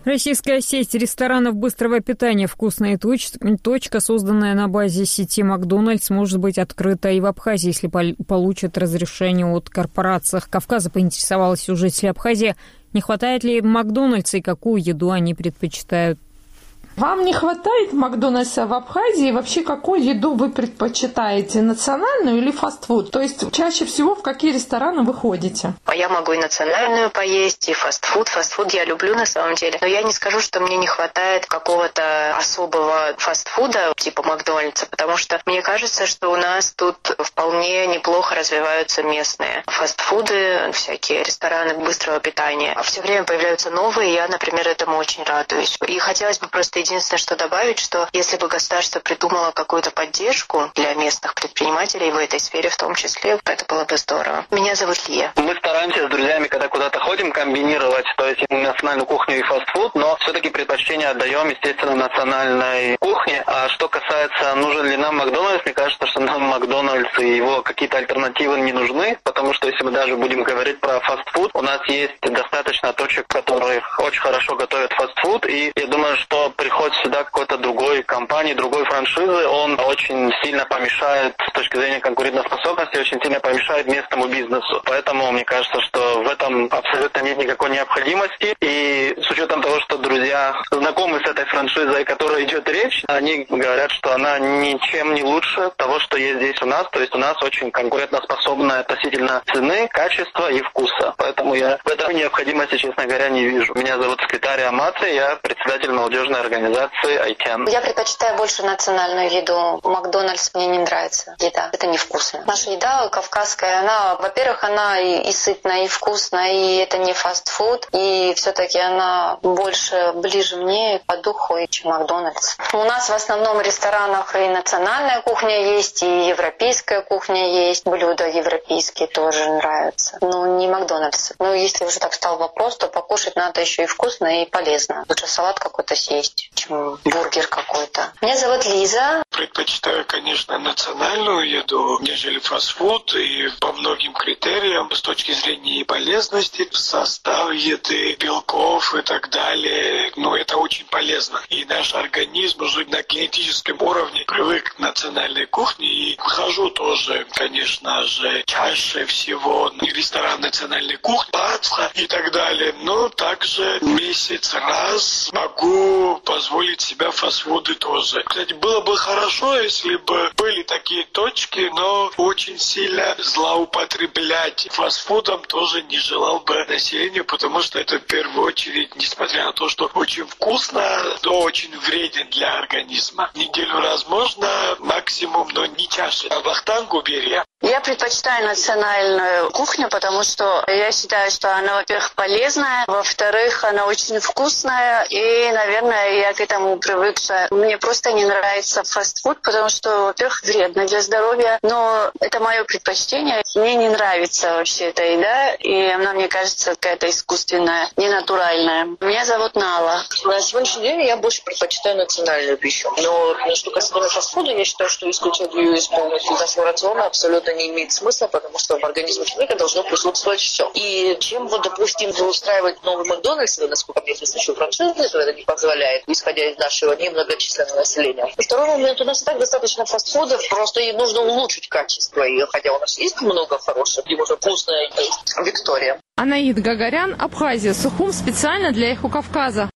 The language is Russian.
Российская сеть ресторанов быстрого питания «Вкусная точка», созданная на базе сети «Макдональдс», может быть открыта и в Абхазии, если получит разрешение от корпораций Кавказа. Поинтересовалась у жителей Абхазии, не хватает ли Макдональдса и какую еду они предпочитают. Вам не хватает Макдональдса в Абхазии? Вообще, какую еду вы предпочитаете? Национальную или фастфуд? То есть, чаще всего в какие рестораны вы ходите? Я могу и национальную поесть, и фастфуд. Фастфуд я люблю на самом деле. Но я не скажу, что мне не хватает какого-то особого фастфуда типа Макдональдса, потому что мне кажется, что у нас тут вполне неплохо развиваются местные фастфуды, всякие рестораны быстрого питания. А все время появляются новые, и я, например, этому очень радуюсь. И хотелось бы просто единственное, что добавить, что если бы государство придумало какую-то поддержку для местных предпринимателей в этой сфере в том числе, это было бы здорово. Меня зовут Лия. Мы стараемся с друзьями, когда куда-то ходим, комбинировать, то есть национальную кухню и фастфуд, но все-таки предпочтение отдаем, естественно, национальной кухне. А что касается, нужен ли нам Макдональдс, мне кажется, что нам Макдональдс и его какие-то альтернативы не нужны, потому что если мы даже будем говорить про фастфуд, у нас есть достаточно точек, которые очень хорошо готовят фастфуд, и я думаю, что приходит сюда какой-то другой компании, другой франшизы, он очень сильно помешает с точки зрения конкурентоспособности, очень сильно помешает местному бизнесу. Поэтому мне кажется, что в этом абсолютно нет никакой необходимости. И с учетом того, что друзья знакомы с этой франшизой, о которой идет речь, они говорят, что она ничем не лучше того, что есть здесь у нас. То есть у нас очень конкурентоспособная относительно цены, качества и вкуса. Поэтому я в этом необходимости, честно говоря, не вижу. Меня зовут секретарь Аматы, я председатель молодежной организации ICANN. Я предпочитаю больше национальную еду. Макдональдс мне не нравится. Еда. Это невкусно. Наша еда кавказская, она, во-первых, она и сытная, и вкусная, и это не фастфуд. И все-таки она больше ближе мне по духу, чем Макдональдс. У нас в основном в ресторанах и национальная кухня есть, и европейская кухня есть. Блюда европейские тоже нравятся. Но не Макдональдс. Но если уже так стал вопрос, то покушать надо еще и вкусно, и полезно. Лучше салат какой-то съесть, чем бургер какой-то. Меня зовут Лиза. Предпочитаю, конечно, национальную еду, нежели фастфуд, и по многим критериям, с точки зрения и полезности, состав еды, белков и так далее. Это очень полезно. И наш организм уже на генетическом уровне привык к национальной кухне, и хожу тоже, конечно же, чаще всего в ресторан национальной кухни, Пасха и так далее. Но также месяц раз могу позволить себя фастфуды тоже. Кстати, было бы хорошо, если бы были такие точки, но очень сильно злоупотреблять фастфудом тоже не желал бы населению, потому что это в первую очередь, несмотря на то, что очень вкусно, то очень вреден для организма. Неделю раз можно, максимум, но не чаще. А Вахтанг убери. Я предпочитаю национальную кухню, потому что я считаю, что она, во-первых, полезная, во-вторых, она очень вкусная, и, наверное, я к этому привыкла. Мне просто не нравится фастфуд, потому что, во-первых, вредно для здоровья, но это мое предпочтение. Мне не нравится вообще эта еда, и она, мне кажется, какая-то искусственная, ненатуральная. Меня зовут Нала. На сегодняшний день я больше предпочитаю национальную пищу. Но что касается фастфуда, я считаю, что исключать ее из полностью из нашего рациона абсолютно не имеет смысла, потому что в организме человека должно присутствовать все. И чем, допустим, устраивать новый Макдональдс, насколько мне известно, еще франшизы, то это не позволяет, исходя из нашего немногочисленного населения. И второй момент, у нас и так достаточно фастфудов, просто и нужно улучшить качество ее, хотя у нас есть много хороших, где можно вкусно есть. Виктория. Анаид Гагарян, Абхазия, Сухум, специально для Эхо Кавказа.